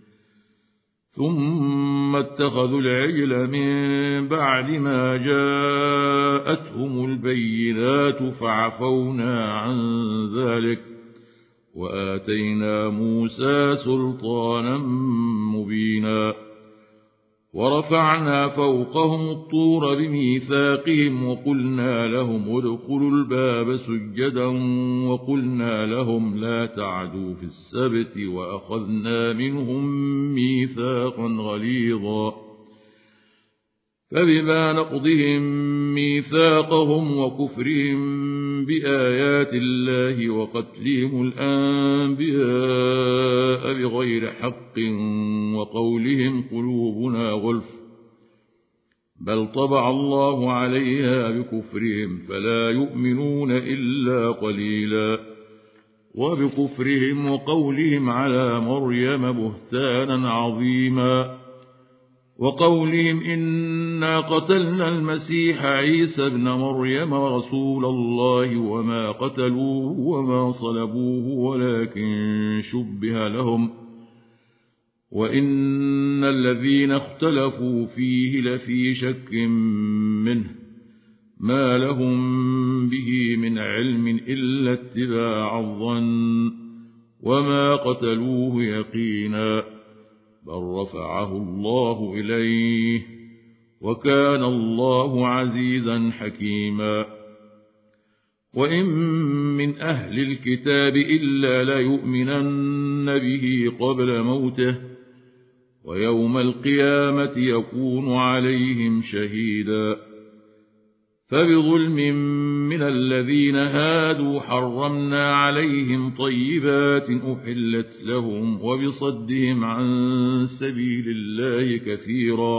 ثم اتخذوا العجل من بعد ما جاءتهم البينات فعفونا عن ذلك وآتينا موسى سلطانا مبينا ورفعنا فوقهم الطور بميثاقهم وقلنا لهم ادخلوا الباب سجدا وقلنا لهم لا تعدوا في السبت وأخذنا منهم ميثاقا غليظا فبما نقضهم ميثاقهم وكفرهم بآيات الله وقتلهم الأنبياء بغير حق وقولهم قلوبنا غلف بل طبع الله عليها بكفرهم فلا يؤمنون إلا قليلا وبكفرهم وقولهم على مريم بهتانا عظيما وقولهم إنا قتلنا المسيح عيسى ابن مريم رسول الله وما قتلوه وما صلبوه ولكن شبه لهم وإن الذين اختلفوا فيه لفي شك منه ما لهم به من علم إلا اتباع الظن وما قتلوه يقينا بل رفعه الله إليه وكان الله عزيزا حكيما وإن من أهل الكتاب إلا ليؤمنن به قبل موته ويوم القيامة يكون عليهم شهيدا فبظلم من الذين هادوا حرمنا عليهم طيبات أحلت لهم وبصدهم عن سبيل الله كثيرا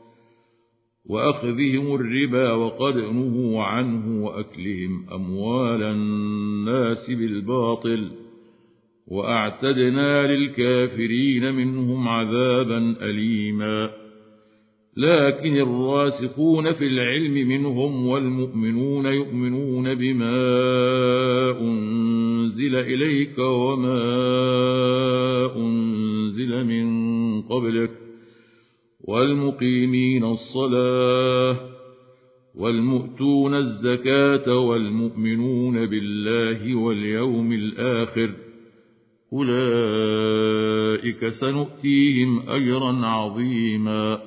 وأخذهم الربا وقد نهوا عنه وأكلهم أموال الناس بالباطل وأعتدنا للكافرين منهم عذابا أليما لكن الراسخون في العلم منهم والمؤمنون يؤمنون بما أنزل إليك وما أنزل من قبلك والمقيمين الصلاة والمؤتون الزكاة والمؤمنون بالله واليوم الآخر أولئك سنؤتيهم أجرا عظيما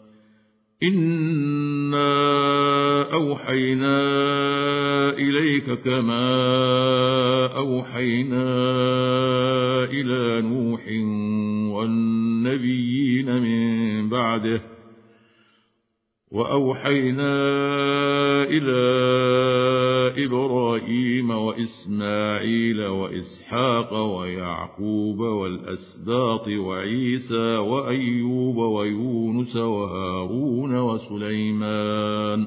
إنا أوحينا إليك كما أوحينا إلى نوح والنبيين من بعده وأوحينا إلى إبراهيم وإسماعيل وإسحاق ويعقوب والأسباط وعيسى وأيوب ويونس وهارون وسليمان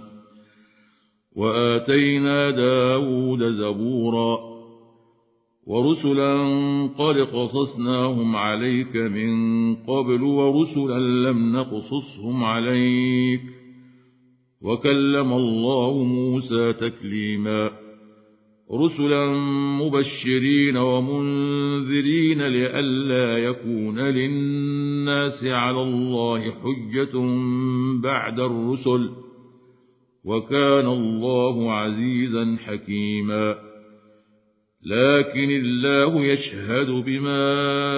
وآتينا داود زبورا ورسلا قد قصصناهم عليك من قبل ورسلا لم نقصصهم عليك وكلم الله موسى تكليما رسلا مبشرين ومنذرين لئلا يكون للناس على الله حجة بعد الرسل، وكان الله عزيزا حكيما. لكن الله يشهد بما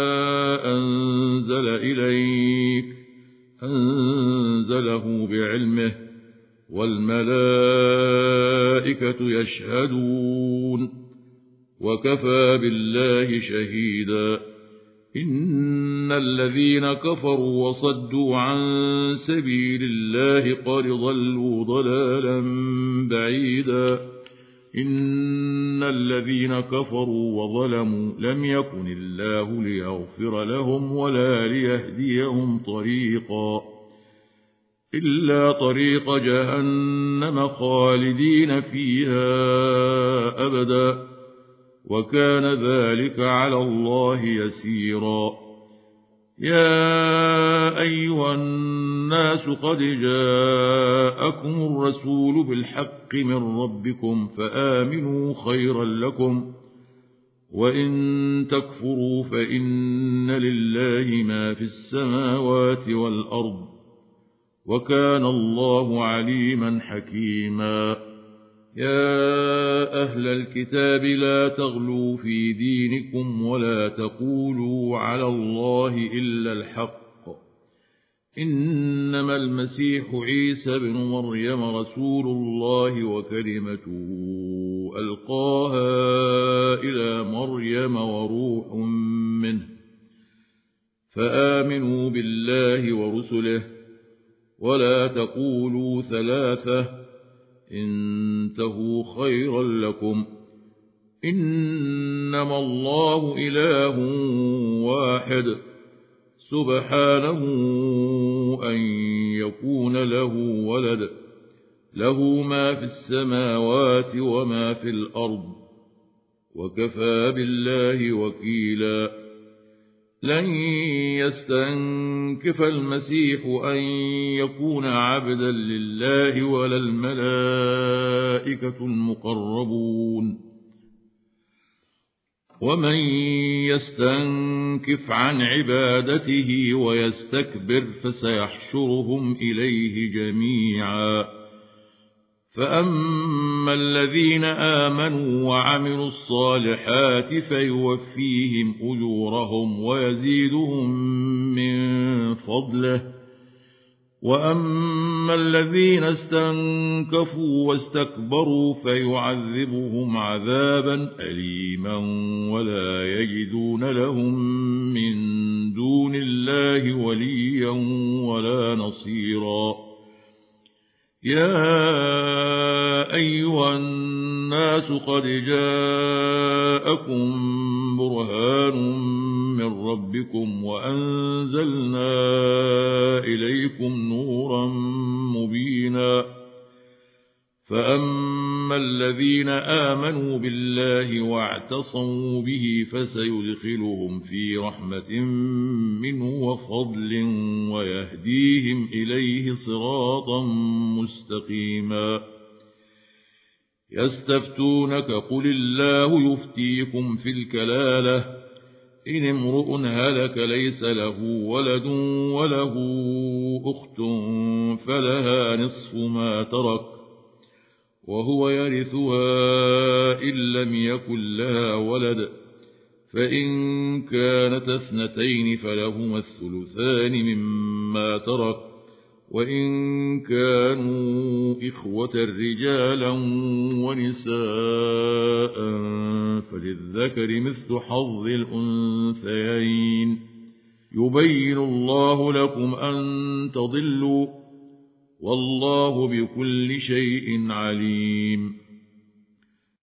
أنزل إليك أنزله بعلمه، والملائكة يشهدون، وكفى بالله شهيدا. إن الذين كفروا وصدوا عن سبيل الله قد ضلوا ضلالا بعيدا. إن الذين كفروا وظلموا لم يكن الله ليغفر لهم ولا ليهديهم طريقا إلا طريق جهنم خالدين فيها أبدا، وكان ذلك على الله يسيرا. يا أيها الناس قد جاءكم الرسول بالحق من ربكم فآمنوا خيرا لكم، وإن تكفروا فإن لله ما في السماوات والأرض، وكان الله عليما حكيما. يا أهل الكتاب لا تغلوا في دينكم ولا تقولوا على الله إلا الحق، إنما المسيح عيسى بن مريم رسول الله وكلمته ألقاها إلى مريم وروح منه، فآمنوا بالله ورسله، ولا تقولوا ثلاثة، انتهوا خيرا لكم، إنما الله إله واحد، سبحانه أن يكون له ولد، له ما في السماوات وما في الأرض، وكفى بالله وكيلا. لن يستنكف المسيح أن يكون عبدا لله ولا الملائكة المقربون، ومن يستنكف عن عبادته ويستكبر فسيحشرهم إليه جميعا. فأما الذين آمنوا وعملوا الصالحات فيوفيهم أجورهم ويزيدهم من فضله، وأما الذين استنكفوا واستكبروا فيعذبهم عذابا أليما ولا يجدون لهم من دون الله وليا ولا نصيرا. يا أيها الناس قد جاءكم برهان من ربكم وأنزلنا إليكم نورا مبينا. فأما الذين آمنوا بالله واعتصموا به فسيدخلهم في رحمة منه وفضل ويهديهم إليه صراطا مستقيما. يستفتونك قل الله يفتيكم في الكلالة، إن امرؤ هلك ليس له ولد وله أخت فلها نصف ما ترك وهو يرثها إن لم يكن لها ولد، فإن كانت اثنتين فلهما الثلثان مما ترك، وإن كانوا إخوة رجالا ونساء فللذكر مثل حظ الأنثيين. يبين الله لكم أن تضلوا، والله بكل شيء عليم.